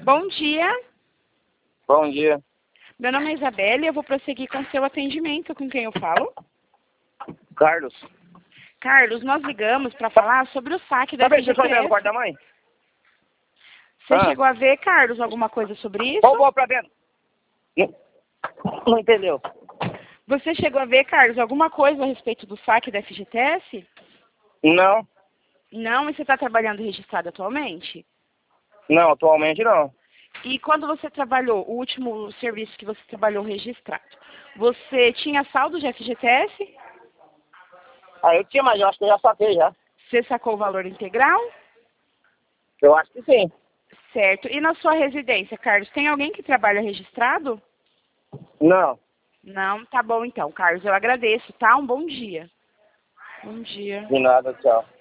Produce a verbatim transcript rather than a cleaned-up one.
Bom dia. Bom dia. Meu nome é Isabela e eu vou prosseguir com seu atendimento. Com quem eu falo? Carlos. Carlos, nós ligamos para falar sobre o saque da Tá vendo? Você foi no F G T S. quarto da mãe? Você Ah. chegou a ver, Carlos, alguma coisa sobre isso? Ou vou pra dentro? Não, não entendeu. Você chegou a ver, Carlos, alguma coisa a respeito do saque da F G T S? Não. Não? E você está trabalhando registrado atualmente? Não, atualmente não. E quando você trabalhou, o último serviço que você trabalhou registrado, você tinha saldo de F G T S? Ah, eu tinha, mas eu acho que eu já saquei já. Você sacou o valor integral? Eu acho que sim. Certo. E na sua residência, Carlos, tem alguém que trabalha registrado? Não. Não? Tá bom então, Carlos. Eu agradeço, tá? Um bom dia. Bom dia. De nada, tchau.